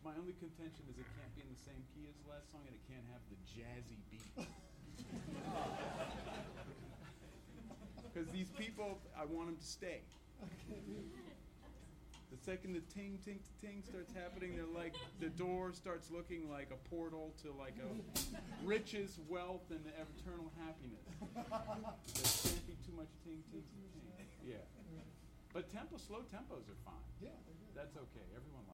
My only contention is it can't be in the same key as the last song, and it can't have the jazzy beat. Because these people, I want them to stay. The second the ting, ting, ting starts happening, they're like, the door starts looking like a portal to like a riches, wealth, and eternal happiness. There can't be too much ting, ting, ting. Yeah. But slow tempos are fine. Yeah, That's okay. Everyone likes